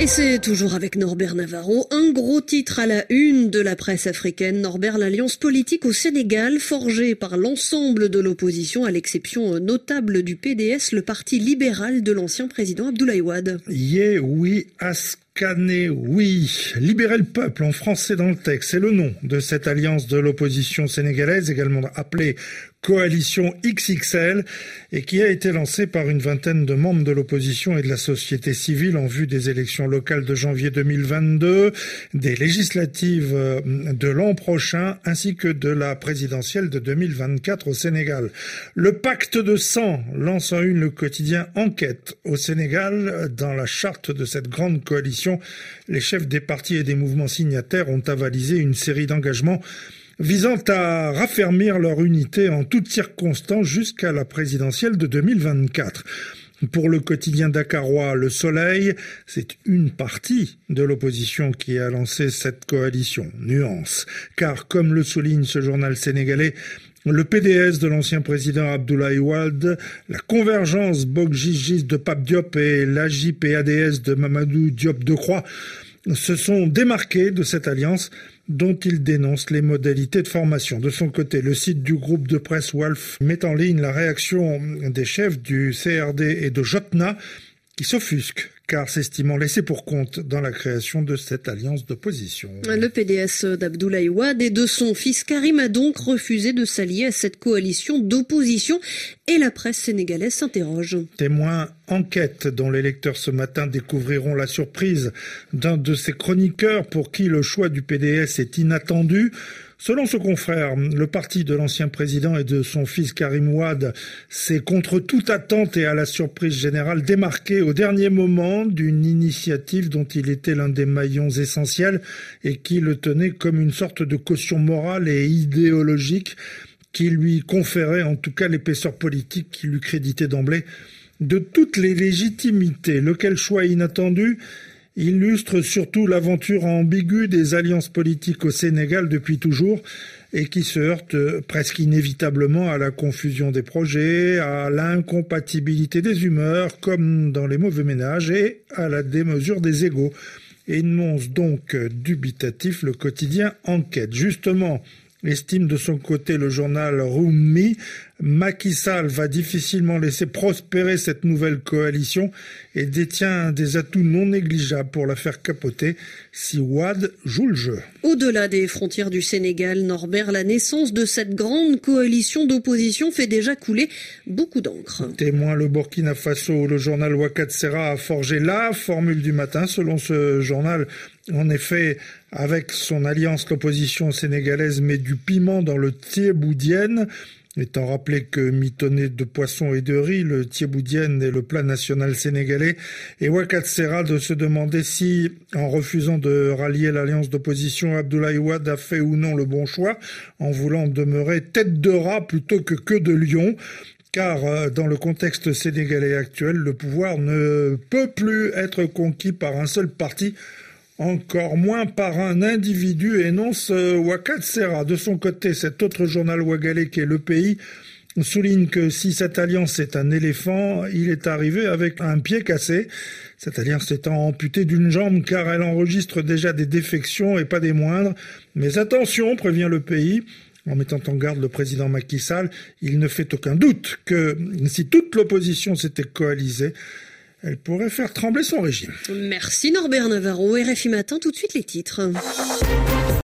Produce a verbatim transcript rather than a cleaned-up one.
Et c'est toujours avec Norbert Navarro, un gros titre à la une de la presse africaine. Norbert, l'alliance politique au Sénégal, forgée par l'ensemble de l'opposition, à l'exception notable du P D S, le parti libéral de l'ancien président Abdoulaye Wade. Yeah, oui, Askane, oui. Libérer le peuple, en français dans le texte, c'est le nom de cette alliance de l'opposition sénégalaise, également appelée Coalition X X L, et qui a été lancée par une vingtaine de membres de l'opposition et de la société civile en vue des élections locales de janvier deux mille vingt-deux, des législatives de l'an prochain, ainsi que de la présidentielle de deux mille vingt-quatre au Sénégal. Le pacte de sang lance en une le quotidien Enquête au Sénégal. Dans la charte de cette grande coalition, les chefs des partis et des mouvements signataires ont avalisé une série d'engagements visant à raffermir leur unité en toutes circonstances jusqu'à la présidentielle de deux mille vingt-quatre. Pour le quotidien dakarois Le Soleil, c'est une partie de l'opposition qui a lancé cette coalition. Nuance. Car, comme le souligne ce journal sénégalais, le P D S de l'ancien président Abdoulaye Wade, la convergence Bokgis de Pape Diop et l'A J P A D S de Mamadou Diop Decroix se sont démarqués de cette alliance dont il dénonce les modalités de formation. De son côté, le site du groupe de presse Walf met en ligne la réaction des chefs du C R D et de Jotna qui s'offusquent, car s'estimant laissés pour compte dans la création de cette alliance d'opposition. Le P D S d'Abdoulaye Wade et de son fils Karim a donc refusé de s'allier à cette coalition d'opposition et la presse sénégalaise s'interroge. Témoin Enquête, dont les lecteurs ce matin découvriront la surprise d'un de ses chroniqueurs pour qui le choix du P D S est inattendu. Selon ce confrère, le parti de l'ancien président et de son fils Karim Wade s'est contre toute attente et à la surprise générale démarqué au dernier moment d'une initiative dont il était l'un des maillons essentiels et qui le tenait comme une sorte de caution morale et idéologique qui lui conférait en tout cas l'épaisseur politique qui lui créditait d'emblée de toutes les légitimités. Lequel choix inattendu illustre surtout l'aventure ambiguë des alliances politiques au Sénégal depuis toujours et qui se heurte presque inévitablement à la confusion des projets, à l'incompatibilité des humeurs, comme dans les mauvais ménages, et à la démesure des égos. Énonce donc dubitatif le quotidien Enquête. Justement, estime de son côté le journal Rumi, Macky Sall va difficilement laisser prospérer cette nouvelle coalition et détient des atouts non négligeables pour la faire capoter si Wade joue le jeu. Au-delà des frontières du Sénégal, Norbert, la naissance de cette grande coalition d'opposition fait déjà couler beaucoup d'encre. Témoin le Burkina Faso, le journal Ouakhatsera a forgé la formule du matin. Selon ce journal, en effet, avec son alliance, l'opposition sénégalaise met du piment dans le thieboudienne. Étant rappelé que mitonné de poissons et de riz, le thieboudienne est le plat national sénégalais, et Ouakhatsera de se demander si, en refusant de rallier l'alliance d'opposition, Abdoulaye Wade a fait ou non le bon choix, en voulant demeurer tête de rat plutôt que queue de lion. Car dans le contexte sénégalais actuel, le pouvoir ne peut plus être conquis par un seul parti, encore moins par un individu, énonce Ouakhatsera. De son côté, cet autre journal ouagalais qui est Le Pays souligne que si cette alliance est un éléphant, il est arrivé avec un pied cassé. Cette alliance étant amputée d'une jambe car elle enregistre déjà des défections et pas des moindres. Mais attention, prévient Le Pays, en mettant en garde le président Macky Sall, il ne fait aucun doute que si toute l'opposition s'était coalisée, elle pourrait faire trembler son régime. Merci Norbert Navarro. R F I Matin, tout de suite les titres.